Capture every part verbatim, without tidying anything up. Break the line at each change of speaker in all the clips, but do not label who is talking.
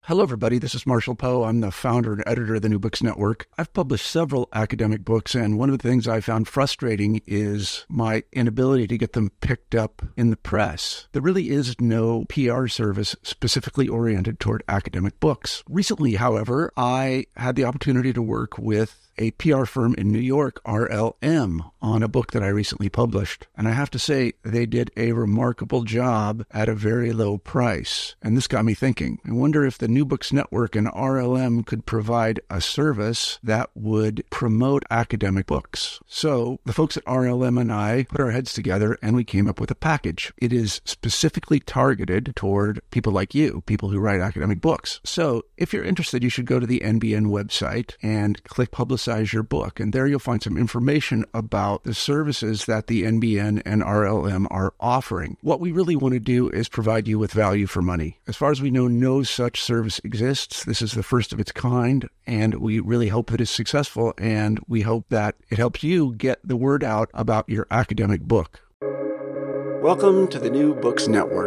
Hello, everybody. This is Marshall Poe. I'm the founder and editor of the New Books Network. I've published several academic books, and one of the things I found frustrating is my inability to get them picked up in the press. There really is no P R service specifically oriented toward academic books. Recently, however, I had the opportunity to work with a P R firm in New York, R L M, on a book that I recently published. And I have to say, they did a remarkable job at a very low price. And this got me thinking. I wonder if the New Books Network and R L M could provide a service that would promote academic books. So the folks at R L M and I put our heads together and we came up with a package. It is specifically targeted toward people like you, people who write academic books. So if you're interested, you should go to the N B N website and click Publicize your book. And there you'll find some information about the services that the N B N and R L M are offering. What we really want to do is provide you with value for money. As far as we know, no such service exists. This is the first of its kind, and we really hope that it's successful, and we hope that it helps you get the word out about your academic book. Welcome to the New Books Network.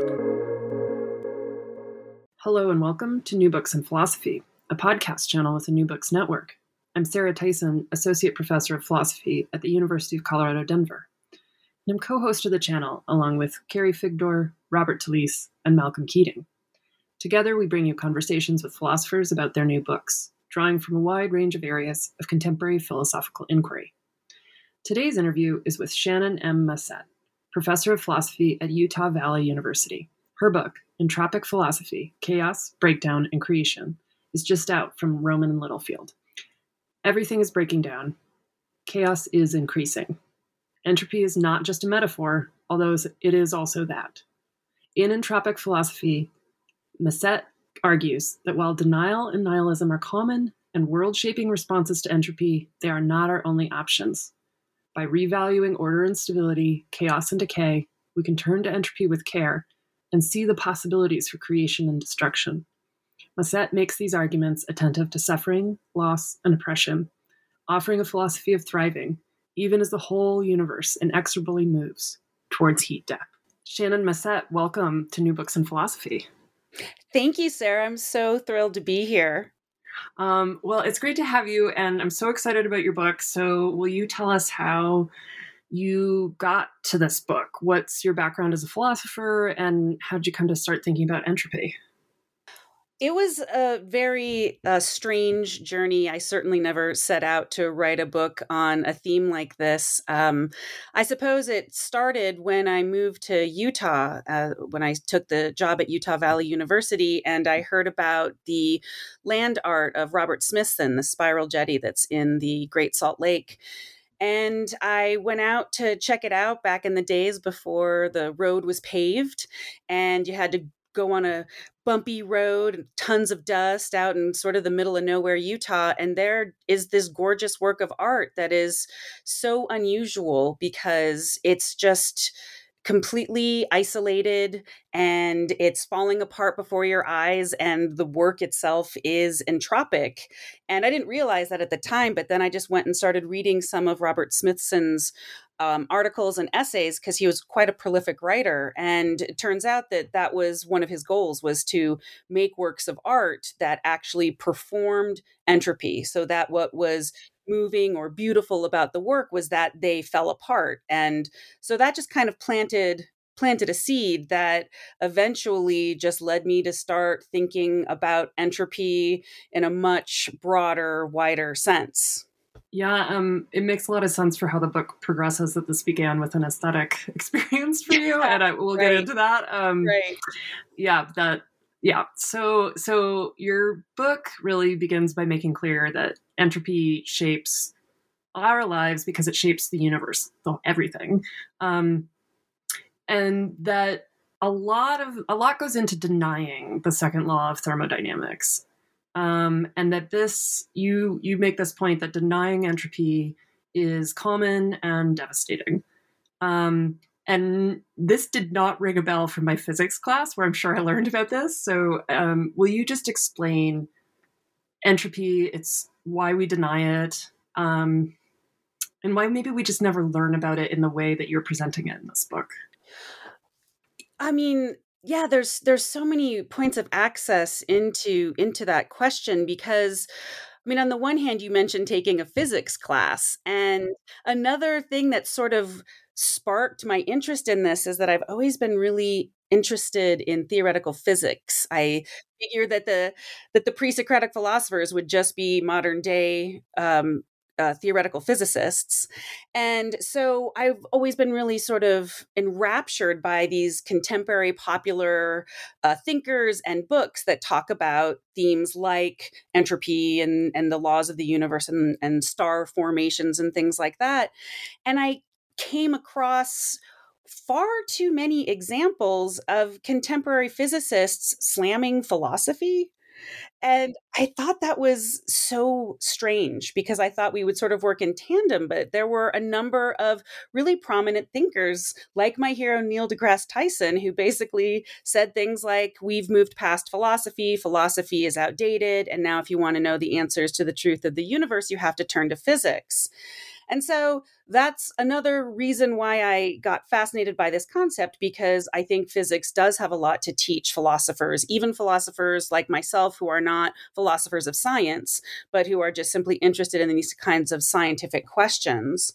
Hello and welcome to New Books and Philosophy, a podcast channel with the New Books Network. I'm Sarah Tyson, Associate Professor of Philosophy at the University of Colorado, Denver. And I'm co-host of the channel, along with Carrie Figdor, Robert Talisse, and Malcolm Keating. Together, we bring you conversations with philosophers about their new books, drawing from a wide range of areas of contemporary philosophical inquiry. Today's interview is with Shannon M. Massett, Professor of Philosophy at Utah Valley University. Her book, Entropic Philosophy, Chaos, Breakdown, and Creation, is just out from Rowman and Littlefield. Everything is breaking down. Chaos is increasing. Entropy is not just a metaphor, although it is also that. In Entropic Philosophy, Massett argues that while denial and nihilism are common and world-shaping responses to entropy, they are not our only options. By revaluing order and stability, chaos and decay, we can turn to entropy with care and see the possibilities for creation and destruction. Massett makes these arguments attentive to suffering, loss, and oppression, offering a philosophy of thriving, even as the whole universe inexorably moves towards heat death. Shannon Massett, welcome to New Books and Philosophy.
Thank you, Sarah. I'm so thrilled to be here.
Um, well, it's great to have you, and I'm so excited about your book. So will you tell us how you got to this book? What's your background as a philosopher, and how did you come to start thinking about entropy?
It was a very uh, strange journey. I certainly never set out to write a book on a theme like this. Um, I suppose it started when I moved to Utah, uh, when I took the job at Utah Valley University, and I heard about the land art of Robert Smithson, the spiral jetty that's in the Great Salt Lake. And I went out to check it out back in the days before the road was paved, and you had to go on a bumpy road and tons of dust out in sort of the middle of nowhere, Utah. And there is this gorgeous work of art that is so unusual because it's just completely isolated and it's falling apart before your eyes, and the work itself is entropic. And I didn't realize that at the time, but then I just went and started reading some of Robert Smithson's um, articles and essays because he was quite a prolific writer. And it turns out that that was one of his goals, was to make works of art that actually performed entropy, so that what was moving or beautiful about the work was that they fell apart. And so that just kind of planted planted a seed that eventually just led me to start thinking about entropy in a much broader, wider sense.
Yeah, um, it makes a lot of sense for how the book progresses, that this began with an aesthetic experience for you, and I will
Right.
get into that. Um,
Right.
Yeah, that. Yeah. So, so your book really begins by making clear that entropy shapes our lives because it shapes the universe, the, everything, um, and that a lot of a lot goes into denying the second law of thermodynamics, um, and that this you you make this point that denying entropy is common and devastating. Um, And this did not ring a bell from my physics class, where I'm sure I learned about this. So um, will you just explain entropy, it's why we deny it, um, and why maybe we just never learn about it in the way that you're presenting it in this book?
I mean, Yeah, there's there's so many points of access into into that question because I mean, on the one hand, you mentioned taking a physics class, and another thing that sort of sparked my interest in this is that I've always been really interested in theoretical physics. I figured that the that the pre-Socratic philosophers would just be modern day um, uh, theoretical physicists, and so I've always been really sort of enraptured by these contemporary popular uh, thinkers and books that talk about themes like entropy and, and the laws of the universe and, and star formations and things like that. And I came across far too many examples of contemporary physicists slamming philosophy. And I thought that was so strange because I thought we would sort of work in tandem, but there were a number of really prominent thinkers, like my hero Neil deGrasse Tyson, who basically said things like, we've moved past philosophy, philosophy is outdated, and now if you want to know the answers to the truth of the universe, you have to turn to physics. And so that's another reason why I got fascinated by this concept, because I think physics does have a lot to teach philosophers, even philosophers like myself who are not philosophers of science, but who are just simply interested in these kinds of scientific questions.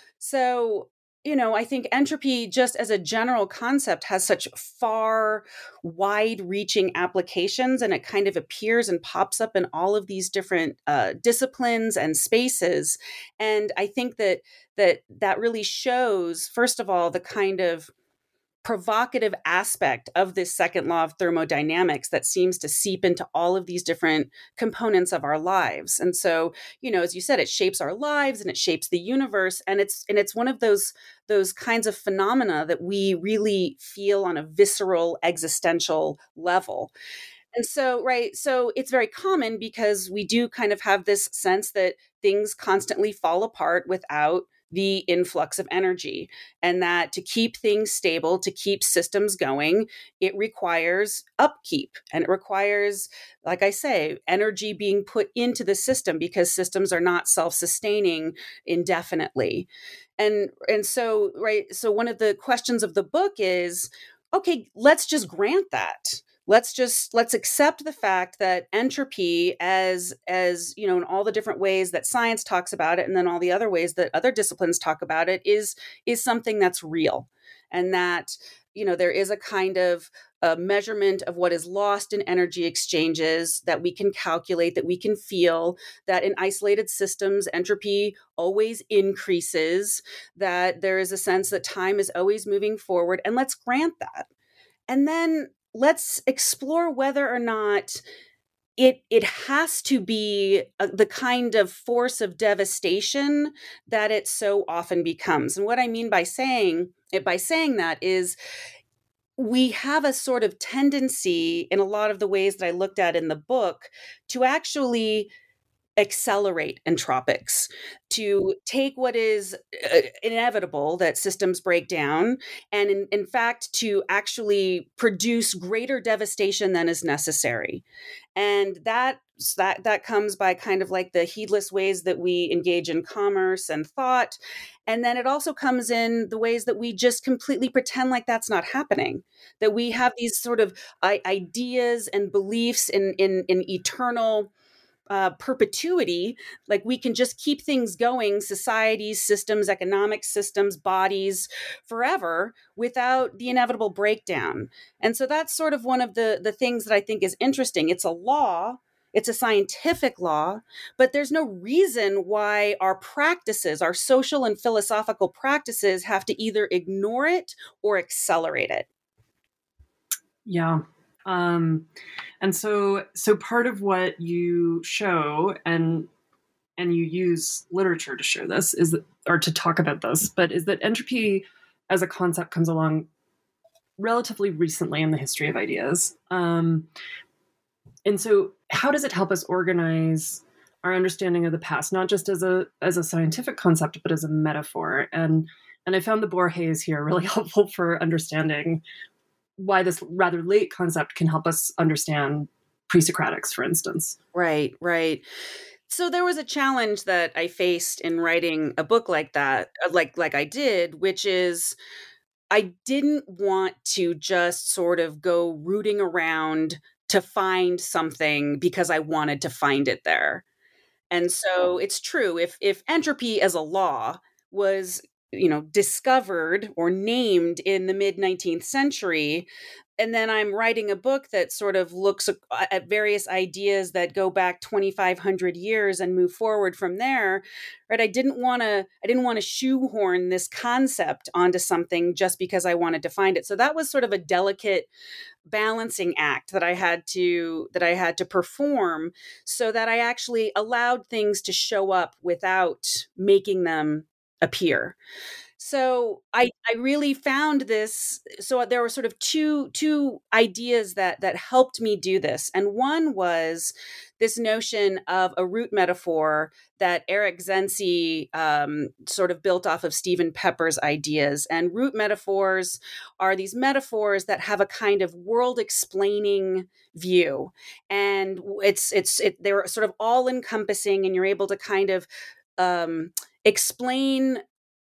So, you know, I think entropy, just as a general concept, has such far wide reaching applications, and it kind of appears and pops up in all of these different uh, disciplines and spaces. And I think that that that really shows, first of all, the kind of provocative aspect of this second law of thermodynamics that seems to seep into all of these different components of our lives. And so, you know, as you said, it shapes our lives and it shapes the universe. And it's and it's one of those those kinds of phenomena that we really feel on a visceral, existential level. And so, right, so it's very common because we do kind of have this sense that things constantly fall apart without the influx of energy, and that to keep things stable, to keep systems going, it requires upkeep, and it requires, like I say, energy being put into the system because systems are not self-sustaining indefinitely. And and so, right, so one of the questions of the book is, okay, let's just grant that. Let's just let's accept the fact that entropy, as as you know, in all the different ways that science talks about it, and then all the other ways that other disciplines talk about it, is is something that's real. And that, you know, there is a kind of a measurement of what is lost in energy exchanges that we can calculate, that we can feel, that in isolated systems entropy always increases, that there is a sense that time is always moving forward, and let's grant that. And then let's explore whether or not it it has to be a, the kind of force of devastation that it so often becomes. And what I mean by saying it by saying that is, we have a sort of tendency in a lot of the ways that I looked at in the book to actually accelerate entropics, to take what is uh, inevitable, that systems break down, and in, in fact, to actually produce greater devastation than is necessary. And that that that comes by kind of like the heedless ways that we engage in commerce and thought. And then it also comes in the ways that we just completely pretend like that's not happening, that we have these sort of I- ideas and beliefs in in, in eternal uh, perpetuity, like we can just keep things going, societies, systems, economic systems, bodies, forever without the inevitable breakdown. And so that's sort of one of the, the things that I think is interesting. It's a law, it's a scientific law, but there's no reason why our practices, our social and philosophical practices, have to either ignore it or accelerate it.
Yeah. Um, and so, so part of what you show, and and you use literature to show this, is that, or to talk about this, but is that entropy as a concept comes along relatively recently in the history of ideas. Um, and so, how does it help us organize our understanding of the past, not just as a as a scientific concept, but as a metaphor? And and I found the Bohr haze here really helpful for understanding why this rather late concept can help us understand pre-Socratics, for instance.
Right, right. So there was a challenge that I faced in writing a book like that, uh, like like I did, which is I didn't want to just sort of go rooting around to find something because I wanted to find it there. And so it's true, if if entropy as a law was, you know, discovered or named in the mid nineteenth century, and then I'm writing a book that sort of looks at various ideas that go back twenty-five hundred years and move forward from there, right? I didn't want to I didn't want to shoehorn this concept onto something just because I wanted to find it. So that was sort of a delicate balancing act that I had to that I had to perform so that I actually allowed things to show up without making them appear. So I, I really found this. So there were sort of two two ideas that that helped me do this, and one was this notion of a root metaphor that Eric Zenzi um, sort of built off of Stephen Pepper's ideas. And root metaphors are these metaphors that have a kind of world-explaining view, and it's it's it, they're sort of all-encompassing, and you're able to kind of um, explain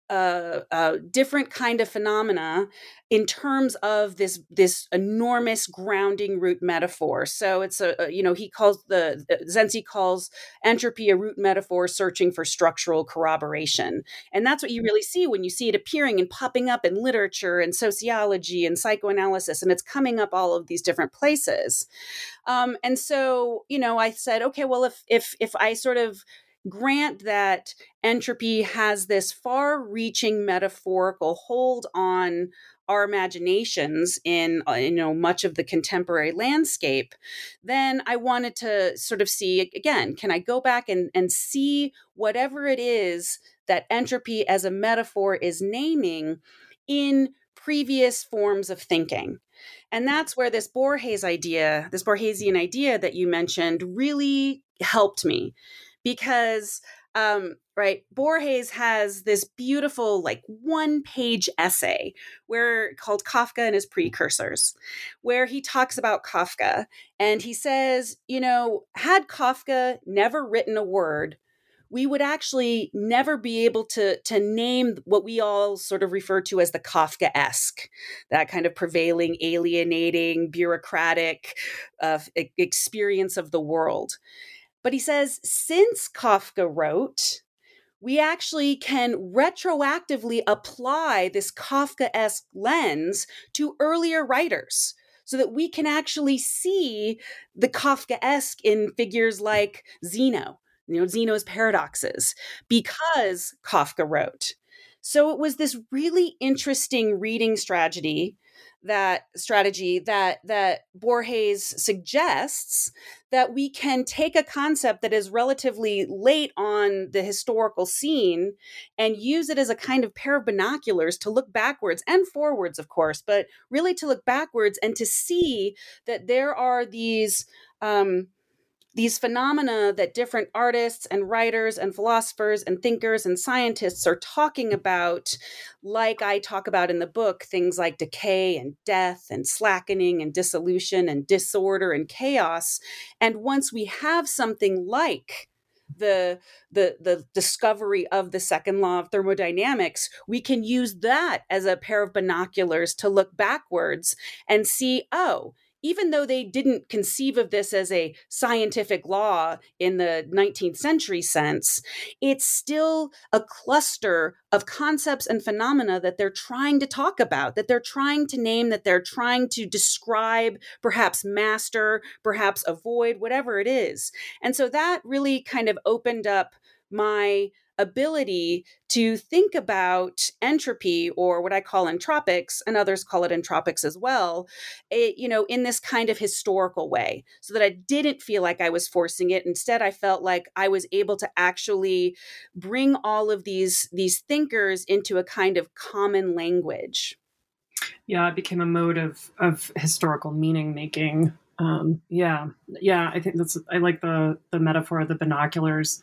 Uh, uh, different kind of phenomena in terms of this this enormous grounding root metaphor. So it's a, a you know he calls the Zenzi calls entropy a root metaphor searching for structural corroboration, and that's what you really see when you see it appearing and popping up in literature and sociology and psychoanalysis, and it's coming up all of these different places. Um, and so you know I said, okay, well if if if I sort of grant that entropy has this far-reaching metaphorical hold on our imaginations in uh, you know much of the contemporary landscape, then I wanted to sort of see, again, can I go back and, and see whatever it is that entropy as a metaphor is naming in previous forms of thinking. And that's where this Borges idea, this Borgesian idea that you mentioned, really helped me. Because, um, right, Borges has this beautiful, like, one-page essay where called Kafka and His Precursors, where he talks about Kafka. And he says, you know, had Kafka never written a word, we would actually never be able to, to name what we all sort of refer to as the Kafkaesque, that kind of prevailing, alienating, bureaucratic uh, experience of the world. But he says, since Kafka wrote, we actually can retroactively apply this Kafkaesque lens to earlier writers so that we can actually see the Kafkaesque in figures like Zeno, you know, Zeno's paradoxes, because Kafka wrote. So it was this really interesting reading strategy that strategy that that Borges suggests, that we can take a concept that is relatively late on the historical scene and use it as a kind of pair of binoculars to look backwards and forwards, of course, but really to look backwards and to see that there are these um, these phenomena that different artists and writers and philosophers and thinkers and scientists are talking about, like I talk about in the book, things like decay and death and slackening and dissolution and disorder and chaos. And once we have something like the the the discovery of the second law of thermodynamics, we can use that as a pair of binoculars to look backwards and see, oh, even though they didn't conceive of this as a scientific law in the nineteenth century sense, it's still a cluster of concepts and phenomena that they're trying to talk about, that they're trying to name, that they're trying to describe, perhaps master, perhaps avoid, whatever it is. And so that really kind of opened up my ability to think about entropy, or what I call entropics, and others call it entropics as well, it, you know, in this kind of historical way, so that I didn't feel like I was forcing it. Instead, I felt like I was able to actually bring all of these, these thinkers into a kind of common language.
Yeah, it became a mode of, of historical meaning making. Um, yeah, yeah, I think that's, I like the, the metaphor of the binoculars.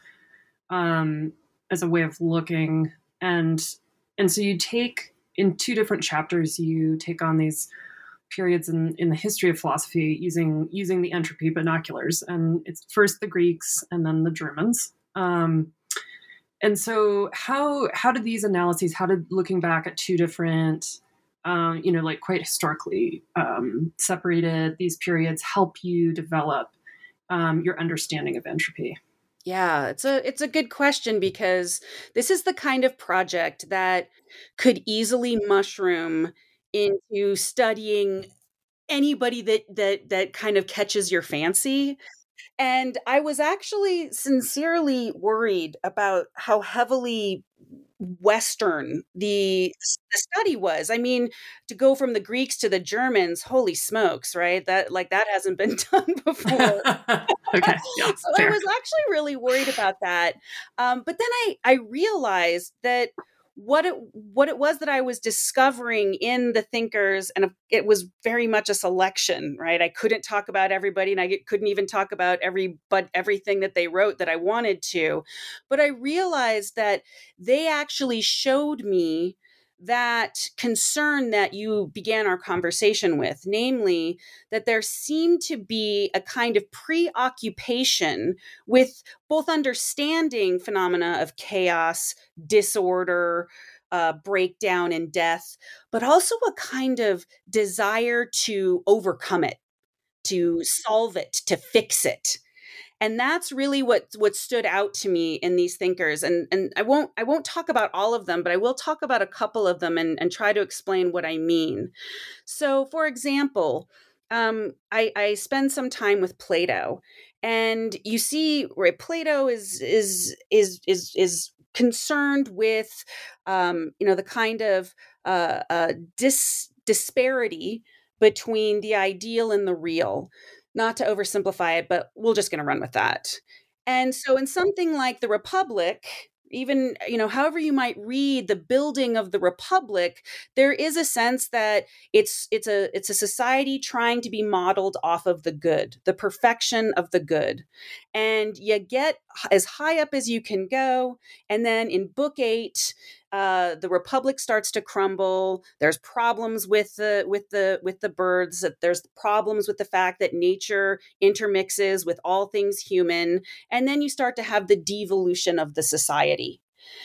Um, as a way of looking. And and so you take, in two different chapters, you take on these periods in, in the history of philosophy using using the entropy binoculars. And it's first the Greeks and then the Germans. Um, and so how how did these analyses, how did looking back at two different um, you know, like quite historically um, separated, these periods help you develop um, your understanding of entropy?
Yeah, it's a it's a good question, because this is the kind of project that could easily mushroom into studying anybody that that that kind of catches your fancy. And I was actually sincerely worried about how heavily Western the the study was. I mean, to go from the Greeks to the Germans, holy smokes, right? That like that hasn't been done before.
Okay, yeah,
So I
fair.
was actually really worried about that. Um, but then I I realized that what it what it was that I was discovering in the thinkers, and it was very much a selection, right? I couldn't talk about everybody, and I couldn't even talk about every but everything that they wrote that I wanted to. But I realized that they actually showed me that concern that you began our conversation with, namely that there seemed to be a kind of preoccupation with both understanding phenomena of chaos, disorder, uh, breakdown, and death, but also a kind of desire to overcome it, to solve it, to fix it. And that's really what what stood out to me in these thinkers. And and I won't I won't talk about all of them, but I will talk about a couple of them and, and try to explain what I mean. So, for example, um, I, I spend some time with Plato, and you see, right, Plato is is is is is concerned with, um, you know, the kind of uh, uh, dis disparity between the ideal and the real. Not to oversimplify it, but we're just going to run with that. And so, in something like the Republic, even, you know, however you might read the building of the Republic, there is a sense that it's it's a it's a society trying to be modeled off of the good, the perfection of the good. And you get as high up as you can go, and then in book eight, uh, the Republic starts to crumble. There's problems with the with the with the birds. There's problems with the fact that nature intermixes with all things human, and then you start to have the devolution of the society.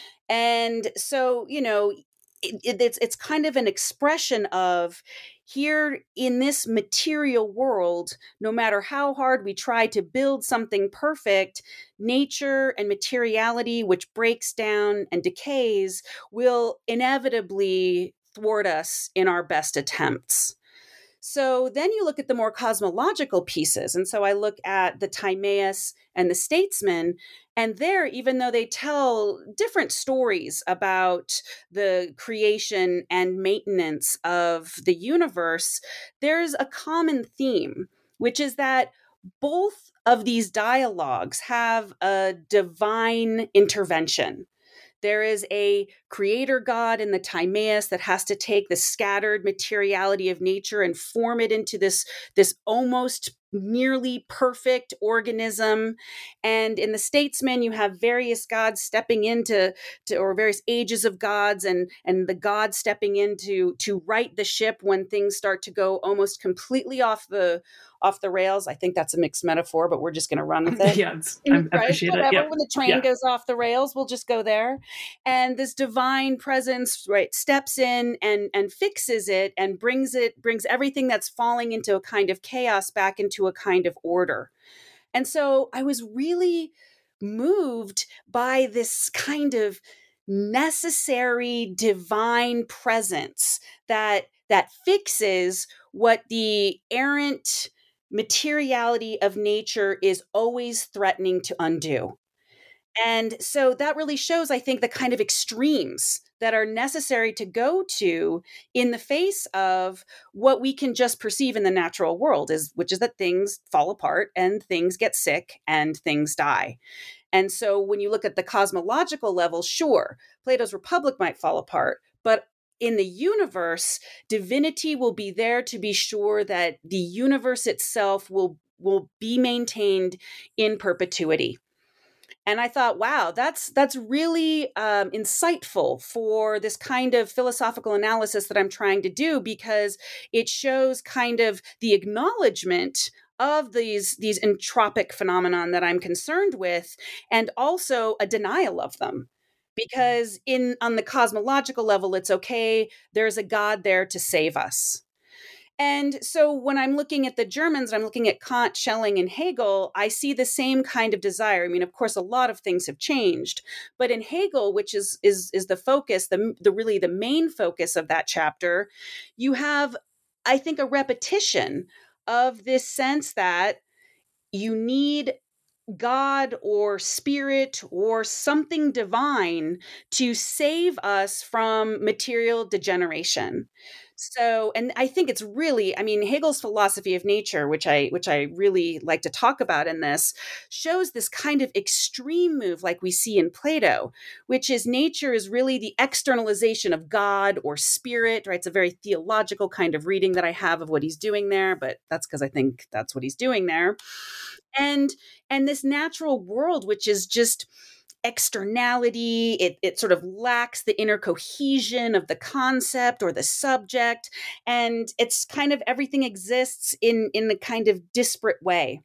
And so, you know, it, it, it's it's kind of an expression of, here in this material world, no matter how hard we try to build something perfect, nature and materiality, which breaks down and decays, will inevitably thwart us in our best attempts. So then you look at the more cosmological pieces. And so I look at the Timaeus and the Statesman. And there, even though they tell different stories about the creation and maintenance of the universe, there's a common theme, which is that both of these dialogues have a divine intervention. There is a creator God in the Timaeus that has to take the scattered materiality of nature and form it into this, this almost nearly perfect organism. And in the Statesman, you have various gods stepping into, to, or various ages of gods, and, and the god stepping in to, to right the ship when things start to go almost completely off the off the rails. I think that's a mixed metaphor, but we're just going to run with it.
Yeah, it's, I
right?
appreciate
Whatever.
it. Yep.
When the train
Yeah.
goes off the rails, we'll just go there. And this divine presence, right, steps in and and fixes it and brings it brings everything that's falling into a kind of chaos back into a kind of order. And so I was really moved by this kind of necessary divine presence that that fixes what the errant materiality of nature is always threatening to undo. And so that really shows, I think, the kind of extremes that are necessary to go to in the face of what we can just perceive in the natural world, is which is that things fall apart and things get sick and things die. And so when you look at the cosmological level, sure, Plato's Republic might fall apart, but in the universe, divinity will be there to be sure that the universe itself will, will be maintained in perpetuity. And I thought, wow, that's that's really um, insightful for this kind of philosophical analysis that I'm trying to do, because it shows kind of the acknowledgement of these these entropic phenomenon that I'm concerned with, and also a denial of them. because in on the cosmological level, it's okay. There's a God there to save us. And so when I'm looking at the Germans, I'm looking at Kant, Schelling, and Hegel, I see the same kind of desire. I mean, of course, a lot of things have changed, but in Hegel, which is is is the focus, the, the really the main focus of that chapter, you have, I think, a repetition of this sense that you need God or spirit or something divine to save us from material degeneration. So, and I think it's really, I mean, Hegel's philosophy of nature, which I which I really like to talk about in this, shows this kind of extreme move like we see in Plato, which is nature is really the externalization of God or spirit, right? It's a very theological kind of reading that I have of what he's doing there, but that's because I think that's what he's doing there. And and this natural world, which is just externality, it, it sort of lacks the inner cohesion of the concept or the subject. And it's kind of everything exists in, in a kind of disparate way.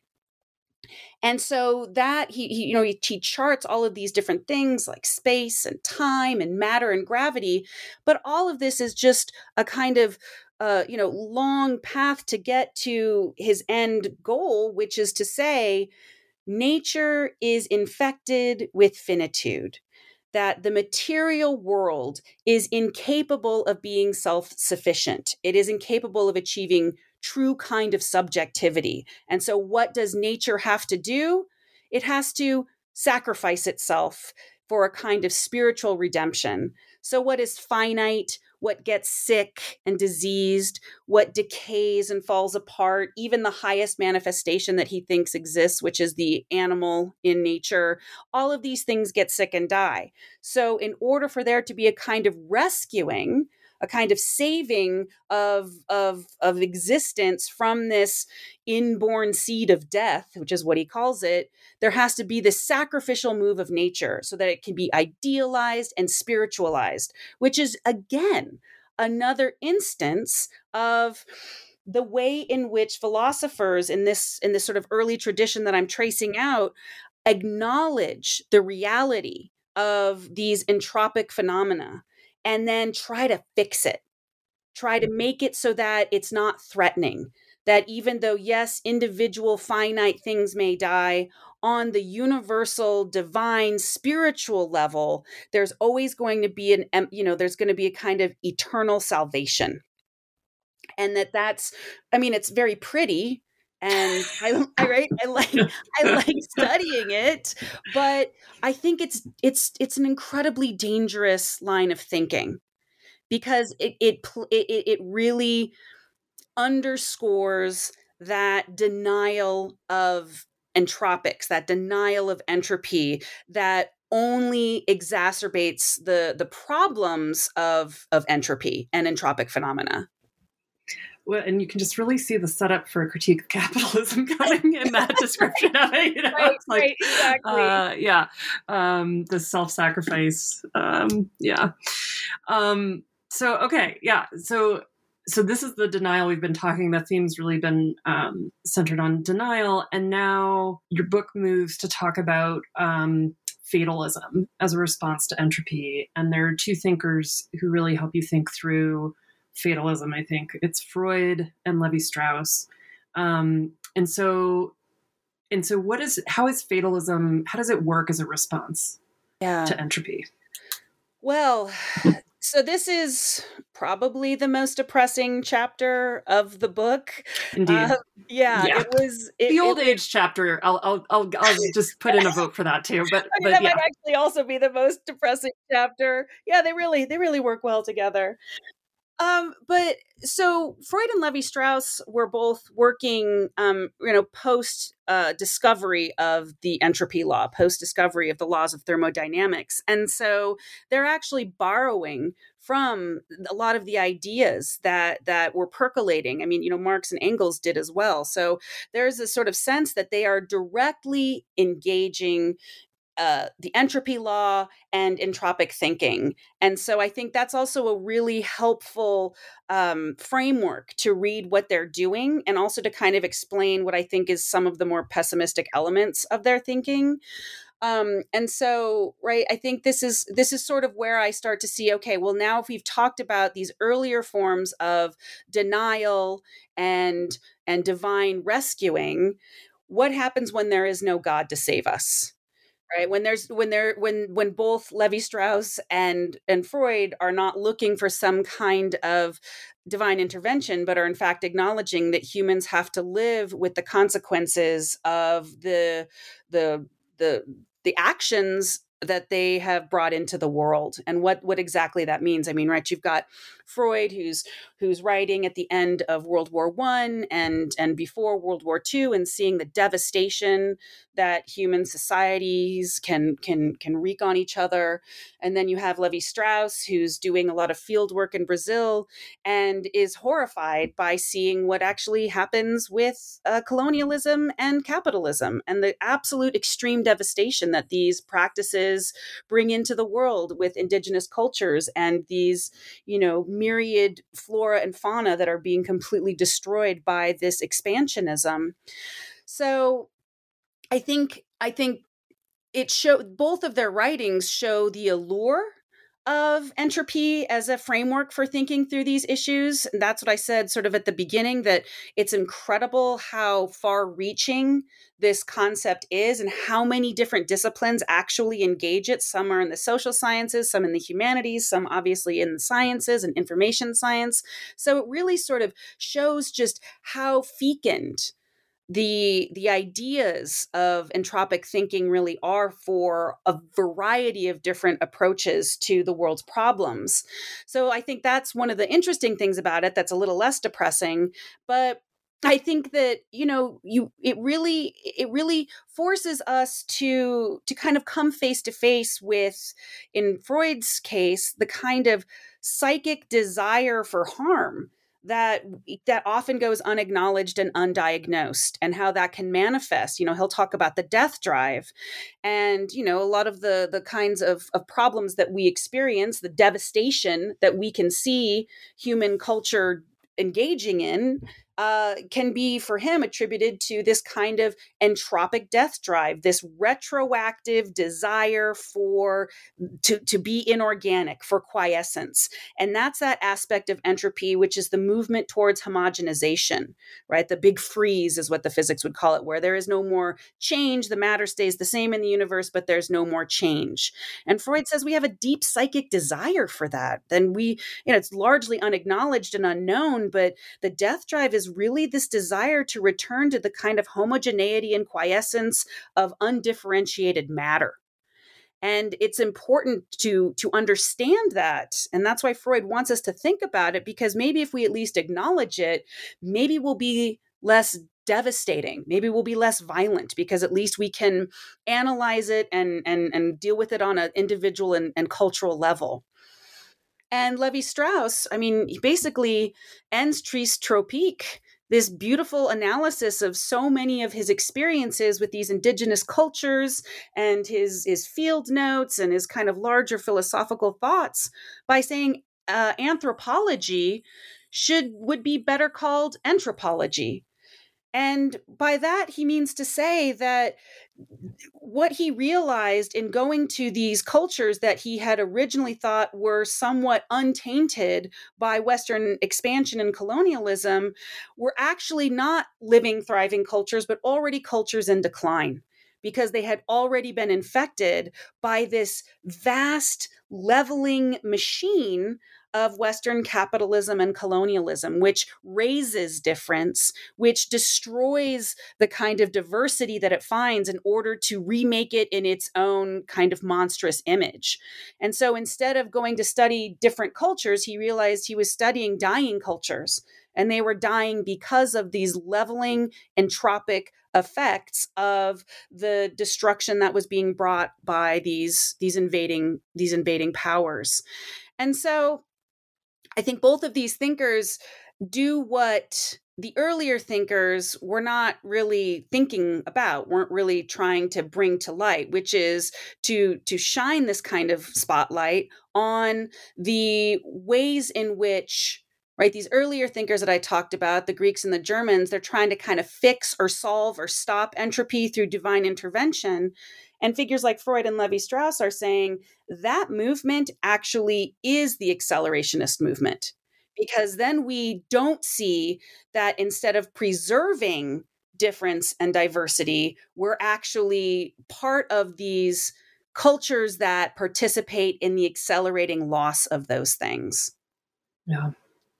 And so that he, he you know, he, he charts all of these different things like space and time and matter and gravity. But all of this is just a kind of uh, you know, long path to get to his end goal, which is to say, nature is infected with finitude, that the material world is incapable of being self-sufficient. It is incapable of achieving true kind of subjectivity. And so what does nature have to do? It has to sacrifice itself for a kind of spiritual redemption. So what is finite? What gets sick and diseased, what decays and falls apart, even the highest manifestation that he thinks exists, which is the animal in nature, all of these things get sick and die. So in order for there to be a kind of rescuing, a kind of saving of, of, of existence from this inborn seed of death, which is what he calls it, there has to be this sacrificial move of nature so that it can be idealized and spiritualized, which is, again, another instance of the way in which philosophers in this, in this sort of early tradition that I'm tracing out acknowledge the reality of these entropic phenomena and then try to fix it, try to make it so that it's not threatening, that even though, yes, individual finite things may die, on the universal, divine, spiritual level, there's always going to be an, you know, there's going to be a kind of eternal salvation. And that that's, I mean, it's very pretty. And I, I, right, I like, I like studying it, but I think it's, it's, it's an incredibly dangerous line of thinking because it, it, it, it really underscores that denial of entropics, that denial of entropy that only exacerbates the, the problems of, of entropy and entropic phenomena.
Well, and you can just really see the setup for a critique of capitalism coming in that description of it. You know?
Right,
It's like,
right, exactly.
Uh, yeah, um, the self-sacrifice. Um, yeah. Um, so okay, yeah. So so this is the denial we've been talking. The theme's really been um, centered on denial, and now your book moves to talk about um, fatalism as a response to entropy. And there are two thinkers who really help you think through fatalism, I think. It's Freud and Levi-Strauss. Um, and so, and so what is, how is fatalism, how does it work as a response
yeah.
to entropy?
Well, so this is probably the most depressing chapter of the book.
Indeed.
Uh, yeah,
yeah,
it was it,
the old
it,
age chapter. I'll, I'll, I'll, I'll just put in a vote for that too. But,
I mean,
but
that
yeah.
might actually also be the most depressing chapter. Yeah, they really, they really work well together. Um, but so Freud and Levi-Strauss were both working, um, you know, post uh, discovery of the entropy law, post discovery of the laws of thermodynamics. And so they're actually borrowing from a lot of the ideas that that were percolating. I mean, you know, Marx and Engels did as well. So there's a sort of sense that they are directly engaging Uh, the entropy law and entropic thinking. And so I think that's also a really helpful um, framework to read what they're doing and also to kind of explain what I think is some of the more pessimistic elements of their thinking. Um, and so, right, I think this is this is sort of where I start to see, okay, well, now if we've talked about these earlier forms of denial and and divine rescuing, what happens when there is no God to save us? Right? When there's when there when when both Levi Strauss and and Freud are not looking for some kind of divine intervention, but are in fact acknowledging that humans have to live with the consequences of the the the the actions that they have brought into the world, and what what exactly that means. I mean, right, you've got Freud who's who's writing at the end of World War One and and before World War Two, and seeing the devastation that human societies can can can wreak on each other. And then you have Levi Strauss, who's doing a lot of field work in Brazil and is horrified by seeing what actually happens with uh, colonialism and capitalism, and the absolute extreme devastation that these practices bring into the world with indigenous cultures and these, you know, myriad flora and fauna that are being completely destroyed by this expansionism. So I think I think it show both of their writings show the allure of entropy as a framework for thinking through these issues. And that's what I said sort of at the beginning, that it's incredible how far-reaching this concept is and how many different disciplines actually engage it. Some are in the social sciences, some in the humanities, some obviously in the sciences and information science. So it really sort of shows just how fecund the the ideas of entropic thinking really are for a variety of different approaches to the world's problems. So I think that's one of the interesting things about it that's a little less depressing. But I think that, you know, you it really it really forces us to to kind of come face to face with, in Freud's case, the kind of psychic desire for harm that that often goes unacknowledged and undiagnosed, and how that can manifest. You know, he'll talk about the death drive, and, you know, a lot of the the kinds of, of problems that we experience, the devastation that we can see human culture engaging in, uh, can be for him attributed to this kind of entropic death drive, this retroactive desire for to, to be inorganic, for quiescence. And that's that aspect of entropy, which is the movement towards homogenization, right? The big freeze is what the physics would call it, where there is no more change. The matter stays the same in the universe, but there's no more change. And Freud says we have a deep psychic desire for that. Then we, you know, it's largely unacknowledged and unknown, but the death drive is really this desire to return to the kind of homogeneity and quiescence of undifferentiated matter. And it's important to, to understand that. And that's why Freud wants us to think about it, because maybe if we at least acknowledge it, maybe we'll be less devastating. Maybe we'll be less violent, because at least we can analyze it and, and, and deal with it on an individual and, and cultural level. And Levi Strauss, I mean, he basically ends Tristes Tropiques, this beautiful analysis of so many of his experiences with these indigenous cultures and his, his field notes and his kind of larger philosophical thoughts, by saying uh, anthropology should would be better called anthropology. And by that, he means to say that what he realized in going to these cultures that he had originally thought were somewhat untainted by Western expansion and colonialism were actually not living, thriving cultures, but already cultures in decline, because they had already been infected by this vast leveling machine of Western capitalism and colonialism, which raises difference, which destroys the kind of diversity that it finds in order to remake it in its own kind of monstrous image. And so instead of going to study different cultures, he realized he was studying dying cultures, and they were dying because of these leveling entropic effects of the destruction that was being brought by these, these invading, these invading powers. And so I think both of these thinkers do what the earlier thinkers were not really thinking about, weren't really trying to bring to light, which is to, to shine this kind of spotlight on the ways in which right? These earlier thinkers that I talked about, the Greeks and the Germans, they're trying to kind of fix or solve or stop entropy through divine intervention. And figures like Freud and Levi-Strauss are saying that movement actually is the accelerationist movement, because then we don't see that instead of preserving difference and diversity, we're actually part of these cultures that participate in the accelerating loss of those things.
Yeah.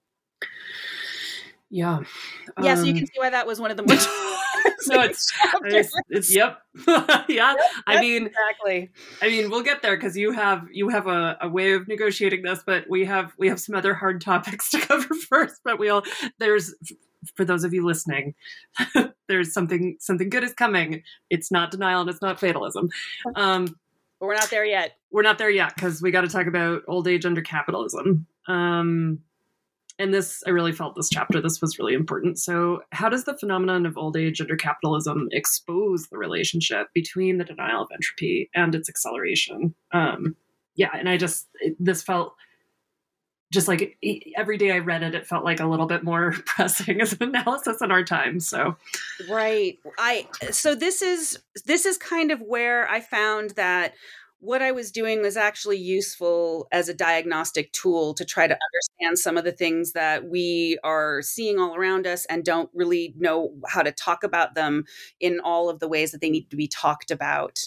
Yeah.
Yeah,
Um,
so you can see why that was one of the more
no, it's, it's, it's yep. yeah.
Yep,
I mean,
exactly.
I mean, we'll get there because you have you have a, a way of negotiating this, but we have we have some other hard topics to cover first. But we'll there's for those of you listening, there's something something good is coming. It's not denial and it's not fatalism. Um,
but we're not there yet.
We're not there yet because we got to talk about old age under capitalism. Um, and this, I really felt this chapter, this was really important. So how does the phenomenon of old age under capitalism expose the relationship between the denial of entropy and its acceleration? Um, yeah, and I just, it, this felt just like every day I read it, it felt like a little bit more pressing as an analysis in our time. So,
right. I, so this is, this is kind of where I found that what I was doing was actually useful as a diagnostic tool to try to understand some of the things that we are seeing all around us and don't really know how to talk about them in all of the ways that they need to be talked about.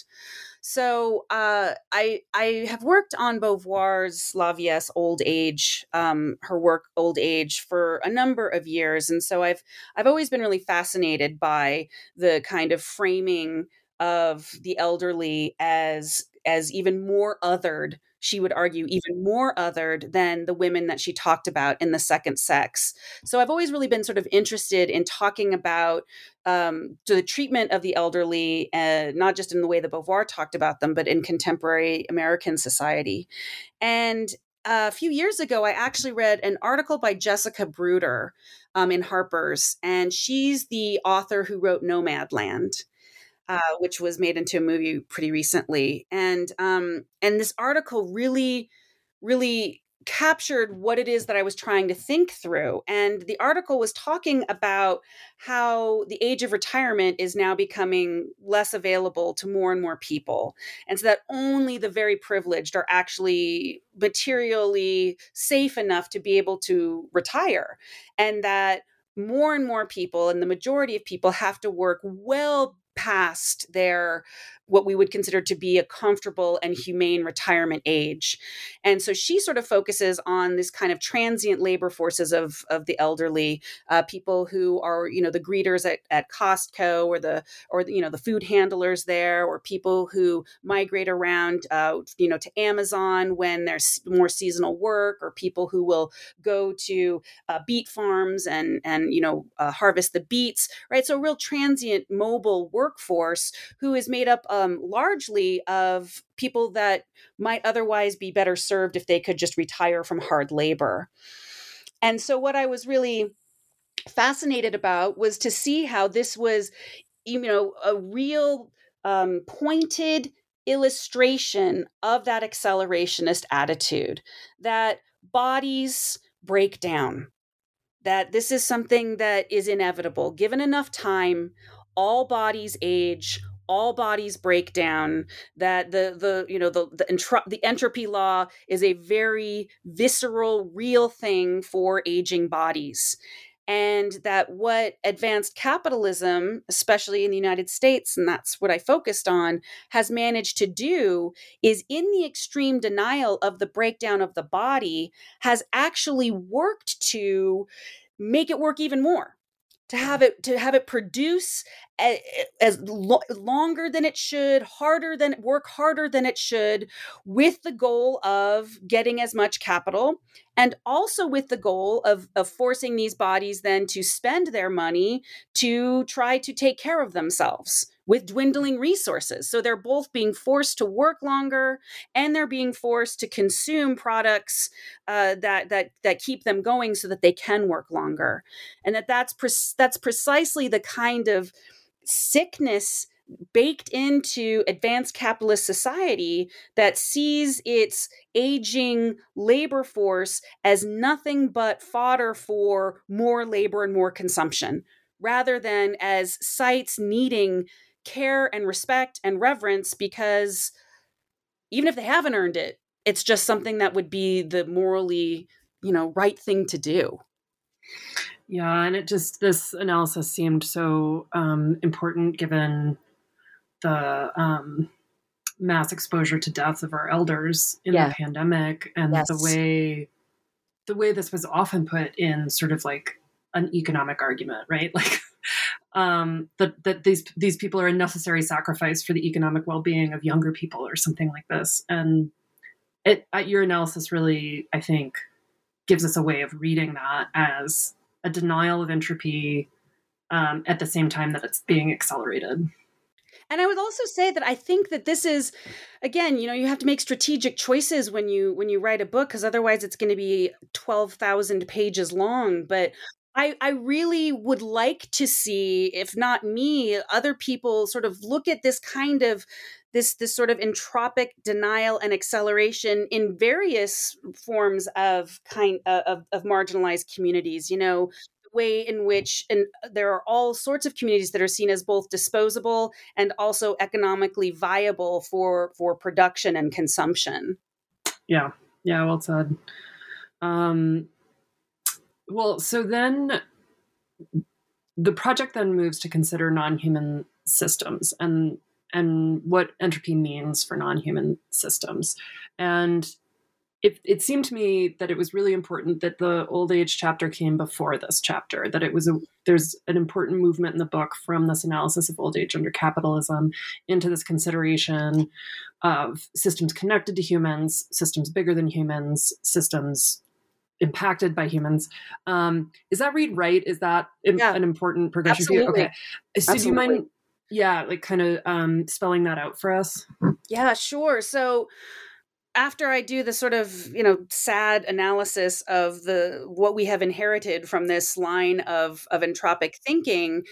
So uh, I I have worked on Beauvoir's La Vieillesse, Old Age, um, her work Old Age, for a number of years, and so I've I've always been really fascinated by the kind of framing of the elderly as as even more othered. She would argue even more othered than the women that she talked about in The Second Sex. So I've always really been sort of interested in talking about um, the treatment of the elderly, uh, not just in the way that Beauvoir talked about them, but in contemporary American society. And a few years ago, I actually read an article by Jessica Bruder um, in Harper's, and she's the author who wrote Nomadland. Uh, which was made into a movie pretty recently. And um, and this article really, really captured what it is that I was trying to think through. And the article was talking about how the age of retirement is now becoming less available to more and more people. And so that only the very privileged are actually materially safe enough to be able to retire. And that more and more people, and the majority of people, have to work well past their what we would consider to be a comfortable and humane retirement age. And so she sort of focuses on this kind of transient labor forces of, of the elderly, uh, people who are, you know, the greeters at, at Costco, or the, or the, you know, the food handlers there, or people who migrate around, uh, you know, to Amazon when there's more seasonal work, or people who will go to uh, beet farms and, and, you know, uh, harvest the beets, right? So a real transient mobile workforce who is made up um, largely of people that might otherwise be better served if they could just retire from hard labor. And so what I was really fascinated about was to see how this was, you know, a real um, pointed illustration of that accelerationist attitude, that bodies break down, that this is something that is inevitable. Given enough time, all bodies age, all bodies break down, that the the you know the the, entro- the entropy law is a very visceral, real thing for aging bodies. And that what advanced capitalism, especially in the United States, and that's what I focused on, has managed to do is, in the extreme denial of the breakdown of the body, has actually worked to make it work even more. To have it to have it produce as, as lo- longer than it should, harder than work harder than it should, with the goal of getting as much capital, and also with the goal of of forcing these bodies then to spend their money to try to take care of themselves with dwindling resources. So they're both being forced to work longer, and they're being forced to consume products uh, that that that keep them going so that they can work longer. And that that's pre- that's precisely the kind of sickness baked into advanced capitalist society that sees its aging labor force as nothing but fodder for more labor and more consumption, rather than as sites needing care and respect and reverence, because even if they haven't earned it, it's just something that would be the morally, you know, right thing to do.
Yeah, and it just, this analysis seemed so um, important given the um, mass exposure to deaths of our elders in
Yeah.
the pandemic, and
Yes.
the way the way this was often put in sort of like an economic argument, right? Like um, that that these these people are a necessary sacrifice for the economic well-being of younger people, or something like this. And it uh, your analysis really, I think, gives us a way of reading that as a denial of entropy um, at the same time that it's being accelerated.
And I would also say that I think that this is, again, you know, you have to make strategic choices when you when you write a book, because otherwise it's going to be twelve thousand pages long. But I, I really would like to see, if not me, other people sort of look at this kind of this this sort of entropic denial and acceleration in various forms of kind of, of marginalized communities. You know, the way in which, and there are all sorts of communities that are seen as both disposable and also economically viable for for production and consumption.
Yeah, yeah, well said. Um, well, so then the project then moves to consider non-human systems and and what entropy means for non-human systems. And it, it seemed to me that it was really important that the old age chapter came before this chapter, that it was a, there's an important movement in the book from this analysis of old age under capitalism into this consideration of systems connected to humans, systems bigger than humans, systems impacted by humans. Um, is that read right? Is that
Yeah,
an important progression for you?
absolutely.
Okay. So do you
Absolutely.
mind, yeah, like kind of um, spelling that out for us?
Yeah, sure. So after I do the sort of, you know, sad analysis of the what we have inherited from this line of of entropic thinking,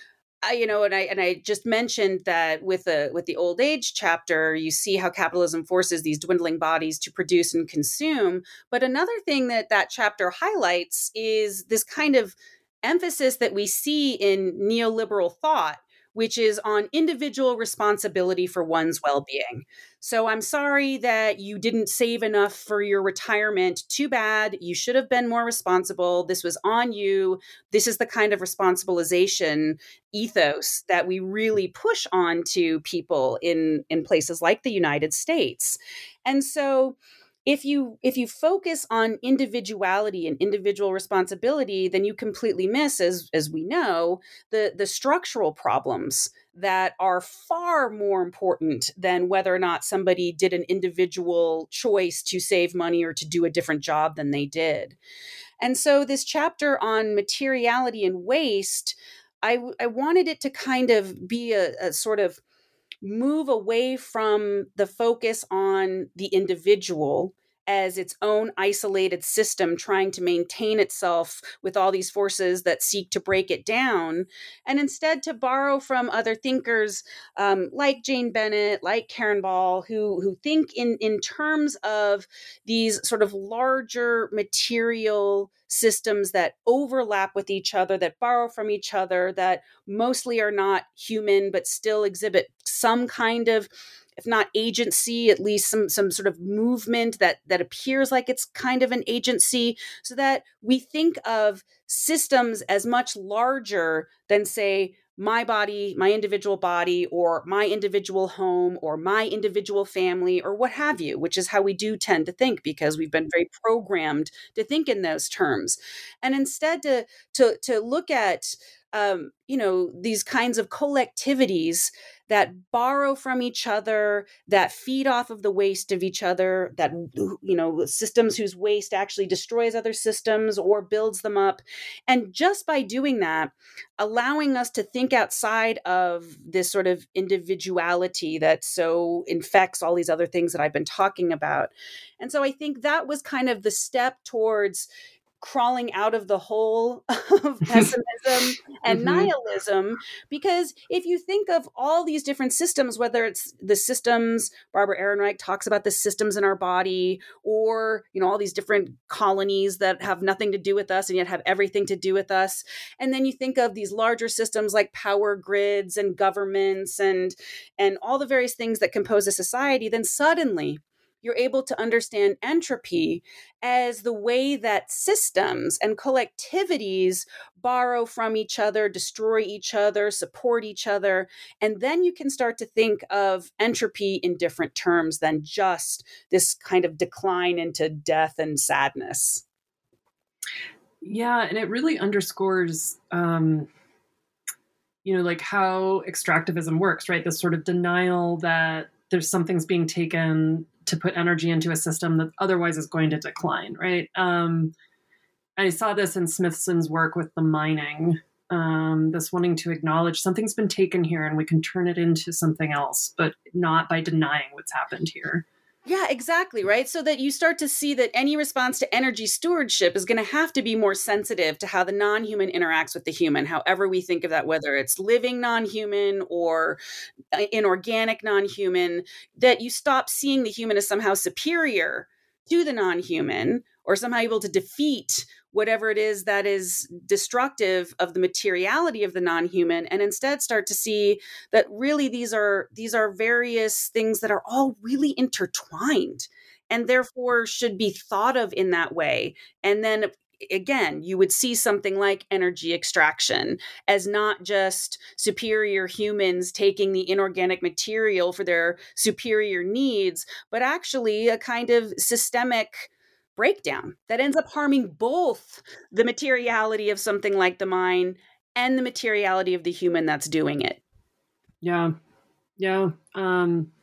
I, you know, and I and I just mentioned that with the with the old age chapter, you see how capitalism forces these dwindling bodies to produce and consume. But another thing that that chapter highlights is this kind of emphasis that we see in neoliberal thought, which is on individual responsibility for one's well-being. So I'm sorry that you didn't save enough for your retirement. Too bad. You should have been more responsible. This was on you. This is the kind of responsibilization ethos that we really push on to people in, in places like the United States. And so if you if you focus on individuality and individual responsibility, then you completely miss, as as we know, the the structural problems that are far more important than whether or not somebody did an individual choice to save money or to do a different job than they did. And so this chapter on materiality and waste, I, I wanted it to kind of be a, a sort of move away from the focus on the individual as its own isolated system trying to maintain itself with all these forces that seek to break it down, and instead to borrow from other thinkers um, like Jane Bennett, like Karen Ball, who, who think in, in terms of these sort of larger material systems that overlap with each other, that borrow from each other, that mostly are not human, but still exhibit some kind of, if not agency, at least some some sort of movement that that appears like it's kind of an agency, so that we think of systems as much larger than, say, my body, my individual body, or my individual home, or my individual family, or what have you, which is how we do tend to think because we've been very programmed to think in those terms. And instead to to to look at um, you know, these kinds of collectivities that borrow from each other, that feed off of the waste of each other, that, you know, systems whose waste actually destroys other systems or builds them up. And just by doing that, allowing us to think outside of this sort of individuality that so infects all these other things that I've been talking about. And so I think that was kind of the step towards crawling out of the hole of pessimism and
Mhm.
nihilism. Because if you think of all these different systems, whether it's the systems, Barbara Ehrenreich talks about the systems in our body, or, you know, all these different colonies that have nothing to do with us and yet have everything to do with us. And then you think of these larger systems like power grids and governments and, and all the various things that compose a society, then suddenly you're able to understand entropy as the way that systems and collectivities borrow from each other, destroy each other, support each other. And then you can start to think of entropy in different terms than just this kind of decline into death and sadness.
Yeah, and it really underscores, um, you know, like how extractivism works, right? This sort of denial that there's something's being taken to put energy into a system that otherwise is going to decline, right? Um, I saw this in Smithson's work with the mining, um, this wanting to acknowledge something's been taken here and we can turn it into something else, but not by denying what's happened here.
Yeah, exactly, right? So that you start to see that any response to energy stewardship is going to have to be more sensitive to how the non-human interacts with the human, however we think of that, whether it's living non-human or inorganic non-human, that you stop seeing the human as somehow superior to the non-human or somehow able to defeat whatever it is that is destructive of the materiality of the non-human, and instead start to see that really these are these are various things that are all really intertwined and therefore should be thought of in that way. And then again, you would see something like energy extraction as not just superior humans taking the inorganic material for their superior needs, but actually a kind of systemic breakdown that ends up harming both the materiality of something like the mine and the materiality of the human that's doing it.
Yeah. Yeah. Um,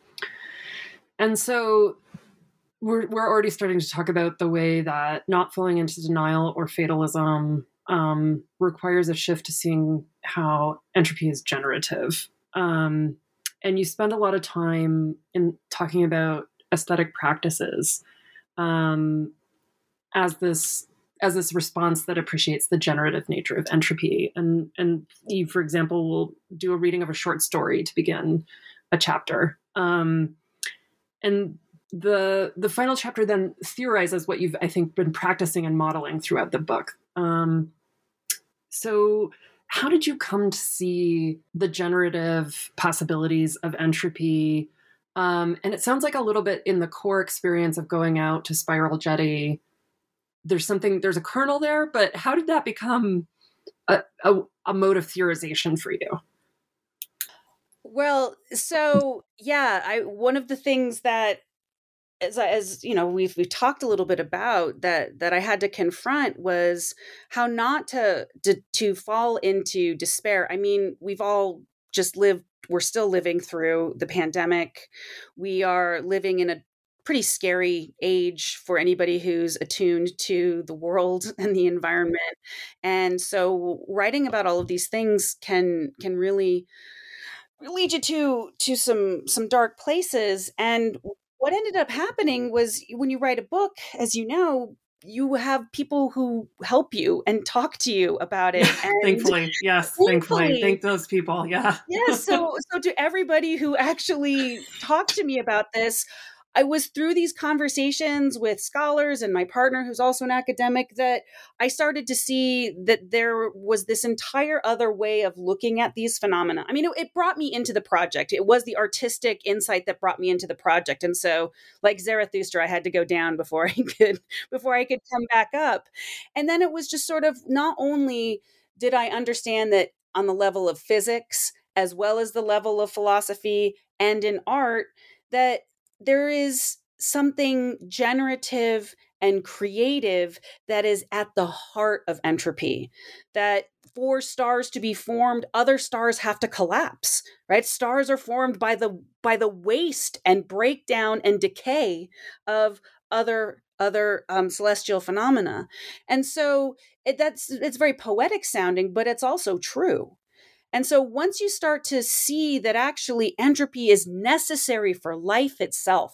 and so we're, we're already starting to talk about the way that not falling into denial or fatalism um, requires a shift to seeing how entropy is generative. Um, and you spend a lot of time in talking about aesthetic practices um, as this as this response that appreciates the generative nature of entropy. And and you, for example, will do a reading of a short story to begin a chapter. Um, and the the final chapter then theorizes what you've, I think, been practicing and modeling throughout the book. Um, so how did you come to see the generative possibilities of entropy? Um, and it sounds like a little bit in the core experience of going out to Spiral Jetty, there's something, there's a kernel there, but how did that become a, a, a mode of theorization for you?
Well, so yeah, I one of the things that as as you know we've we've talked a little bit about that that I had to confront was how not to to, to fall into despair. I mean, we've all just lived, we're still living through the pandemic. We are living in a pretty scary age for anybody who's attuned to the world and the environment. And so writing about all of these things can can really lead you to to some some dark places. And what ended up happening was when you write a book, as you know, you have people who help you and talk to you about it. And
thankfully, yes, thankfully. thankfully, thank those people. Yeah.
Yeah. So, so to everybody who actually talked to me about this, I was through these conversations with scholars and my partner, who's also an academic, that I started to see that there was this entire other way of looking at these phenomena. I mean, it, it brought me into the project. It was the artistic insight that brought me into the project. And so, like Zarathustra, I had to go down before I could before I could come back up. And then it was just sort of, not only did I understand that on the level of physics, as well as the level of philosophy and in art, that there is something generative and creative that is at the heart of entropy, that for stars to be formed, other stars have to collapse, right? Stars are formed by the by the waste and breakdown and decay of other other um, celestial phenomena. And so it, that's it's very poetic sounding, but it's also true. And so once you start to see that actually entropy is necessary for life itself,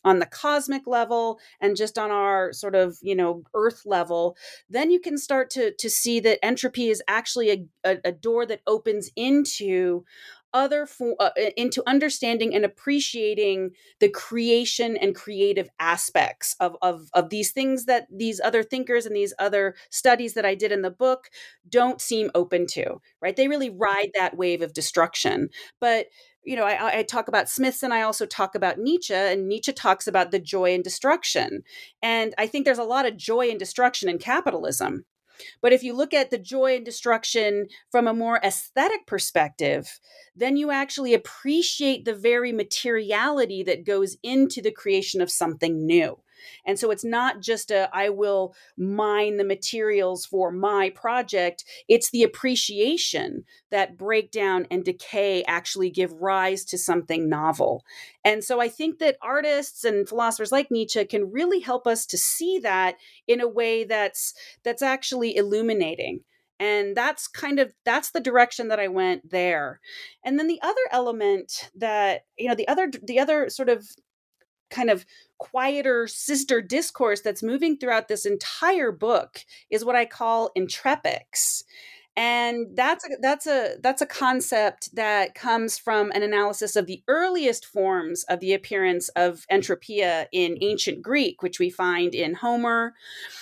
on the cosmic level and just on our sort of, you know, earth level, then you can start to, to see that entropy is actually a, a, a door that opens into other fo- uh, into understanding and appreciating the creation and creative aspects of, of of these things that these other thinkers and these other studies that I did in the book don't seem open to, right? They really ride that wave of destruction. But you know, I, I talk about Smiths and I also talk about Nietzsche, and Nietzsche talks about the joy and destruction. And I think there's a lot of joy and destruction in capitalism. But if you look at the joy and destruction from a more aesthetic perspective, then you actually appreciate the very materiality that goes into the creation of something new. And so it's not just a, I will mine the materials for my project. It's the appreciation that breakdown and decay actually give rise to something novel. And so I think that artists and philosophers like Nietzsche can really help us to see that in a way that's that's actually illuminating. And that's kind of, that's the direction that I went there. And then the other element that, you know, the other, the other sort of kind of quieter sister discourse that's moving throughout this entire book is what I call entropics. And that's a, that's a that's a concept that comes from an analysis of the earliest forms of the appearance of entropia in ancient Greek, which we find in Homer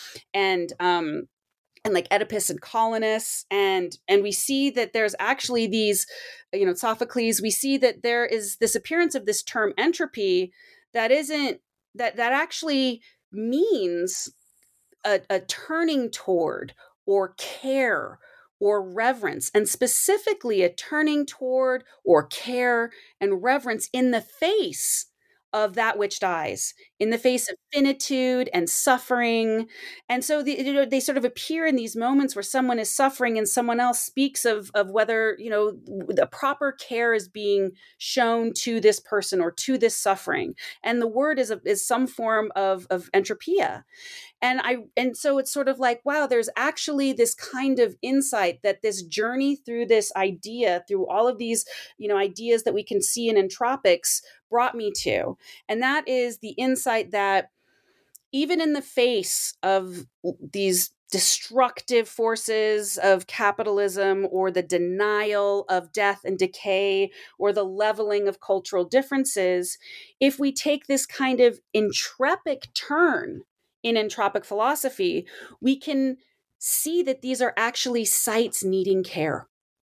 and um, and like Oedipus and Colonus, and and we see that there's actually these, you know, Sophocles. We see that there is this appearance of this term entropy that isn't that that actually means a, a turning toward or care or reverence, and specifically a turning toward or care and reverence in the face of that which dies, in the face of finitude and suffering. And so the, you know, they sort of appear in these moments where someone is suffering and someone else speaks of, of whether, you know, the proper care is being shown to this person or to this suffering. And the word is, a, is some form of, of entropia. And I, and so it's sort of like, wow, there's actually this kind of insight that this journey through this idea, through all of these, you know, ideas that we can see in entropics brought me to. And that is the insight that even in the face of these destructive forces of capitalism or the denial of death and decay or the leveling of cultural differences, if we take this kind of entropic turn in entropic philosophy, we can see that these are actually sites needing care.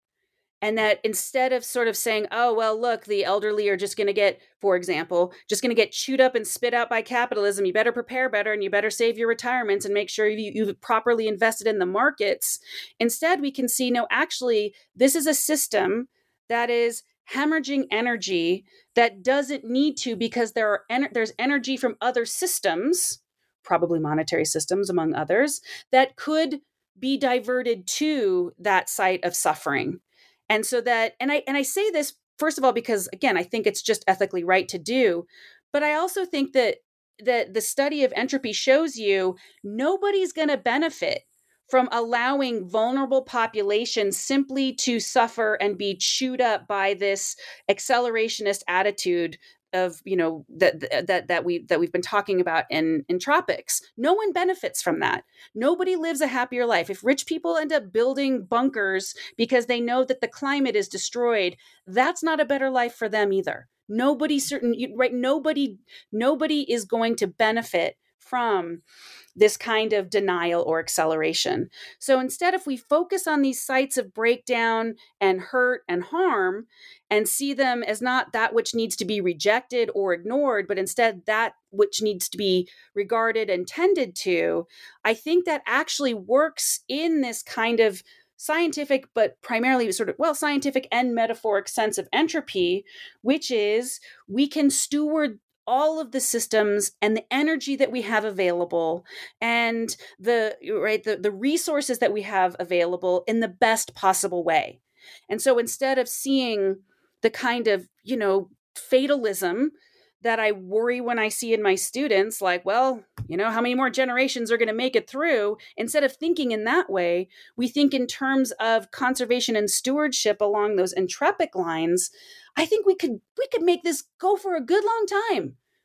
And that instead of sort of saying, oh, well, look, the elderly are just going to get, for example, just going to get chewed up and spit out by capitalism. You better prepare better and you better save your retirements and make sure you, you've properly invested in the markets. Instead, we can see, no, actually, this is a system that is hemorrhaging energy that doesn't need to, because there are en- there's energy from other systems, probably monetary systems among others, that could be diverted to that site of suffering. And so that, and I, and I say this, first of all, because again, I think it's just ethically right to do, but I also think that, that the study of entropy shows you nobody's going to benefit from allowing vulnerable populations simply to suffer and be chewed up by this accelerationist attitude of, you know, that that that we that we've been talking about in entropics. No one benefits from that. Nobody lives a happier life. If rich people end up building bunkers because they know that the climate is destroyed, that's not a better life for them either. Nobody certain right nobody nobody is going to benefit from this kind of denial or acceleration. So instead, if we focus on these sites of breakdown and hurt and harm and see them as not that which needs to be rejected or ignored, but instead that which needs to be regarded and tended to, I think that actually works in this kind of scientific, but primarily sort of, well, scientific and metaphoric sense of entropy, which is we can steward all of the systems and the energy that we have available and the right the, the resources that we have available in the best possible way. And so instead of seeing the kind of, you know, fatalism that I worry when I see in my students, like, well, you know, how many more generations are going to make it through? Instead of thinking in that way, we think in terms of conservation and stewardship along those entropic lines. I think we could we could make this go for a good long time.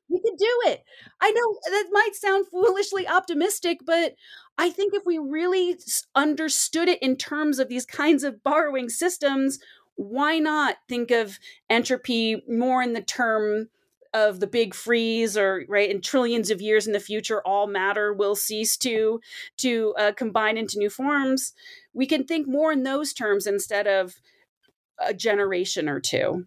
We could do it. I know that might sound foolishly optimistic, but I think if we really understood it in terms of these kinds of borrowing systems, why not think of entropy more in the term of the big freeze, or right in trillions of years in the future, all matter will cease to to uh, combine into new forms. We can think more in those terms instead of a generation or two.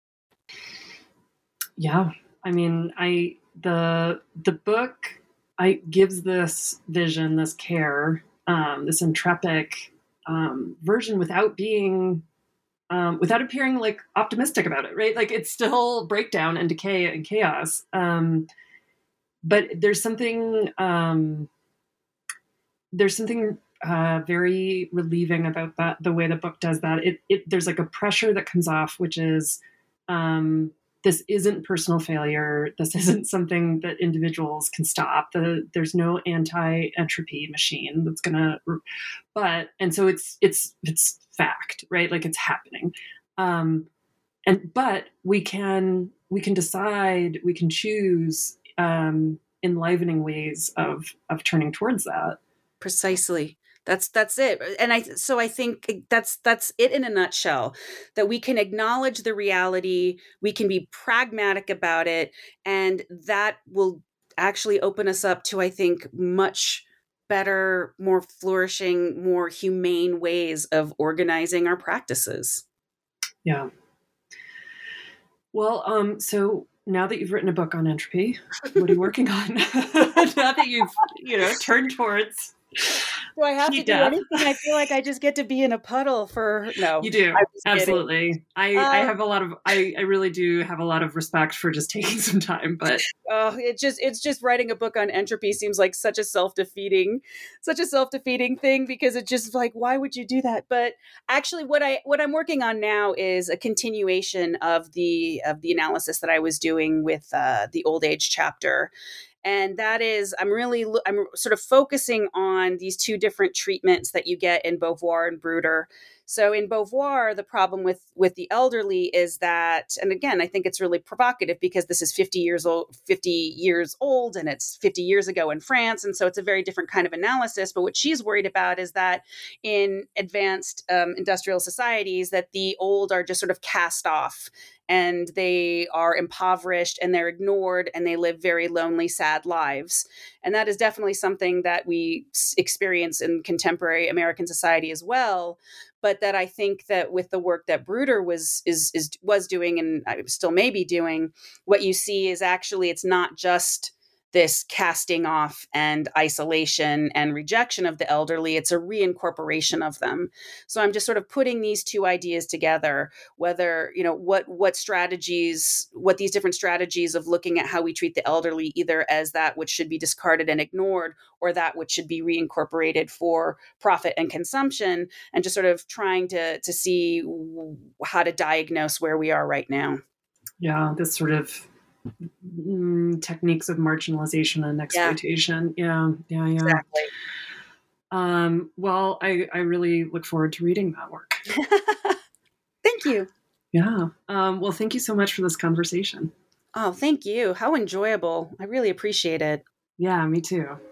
Yeah, I mean, I the the book I gives this vision, this care, um, this entrepic um, version without being. Um, without appearing like optimistic about it, right? Like it's still breakdown and decay and chaos. Um, but there's something, um, there's something uh, very relieving about that. The way the book does that, it, it there's like a pressure that comes off, which is um, this isn't personal failure. This isn't something that individuals can stop. The, there's no anti-entropy machine that's gonna, but and so it's it's it's. fact, right? Like it's happening. Um, and, but we can, we can decide, we can choose um, enlivening ways of, of turning towards that.
Precisely. That's, that's it. And I, so I think that's, that's it in a nutshell, that we can acknowledge the reality, we can be pragmatic about it. And that will actually open us up to, I think, much better, more flourishing, more humane ways of organizing our practices.
Yeah. Well, um, so now that you've written a book on entropy, what are you working on? Now that you've, you know, turned towards.
Do I have to do death. anything? I feel like I just get to be in a puddle for no.
You do. Absolutely. I, um, I have a lot of I, I really do have a lot of respect for just taking some time, but
oh, it just it's just writing a book on entropy seems like such a self-defeating, such a self-defeating thing, because it's just like, why would you do that? But actually what I what I'm working on now is a continuation of the of the analysis that I was doing with uh, the old age chapter. And that is, I'm really, I'm sort of focusing on these two different treatments that you get in Beauvoir and Bruder. So in Beauvoir, the problem with, with the elderly is that, and again, I think it's really provocative because this is fifty years old, fifty years old, and it's fifty years ago in France. And so it's a very different kind of analysis. But what she's worried about is that in advanced um, industrial societies, that the old are just sort of cast off, and they are impoverished and they're ignored and they live very lonely, sad lives. And that is definitely something that we experience in contemporary American society as well. But that I think that with the work that Bruder was is is was doing, and I still may be doing, what you see is actually it's not just this casting off and isolation and rejection of the elderly, it's a reincorporation of them. So I'm just sort of putting these two ideas together, whether, you know, what what strategies, what these different strategies of looking at how we treat the elderly, either as that which should be discarded and ignored, or that which should be reincorporated for profit and consumption, and just sort of trying to to see how to diagnose where we are right now.
Yeah, this sort of Mm, techniques of marginalization and exploitation. Yeah, yeah, yeah. yeah.
Exactly.
Um, well, I, I really look forward to reading that work.
Thank you.
Yeah. Um, well, thank you so much for this conversation.
Oh, thank you. How enjoyable. I really appreciate it.
Yeah, me too.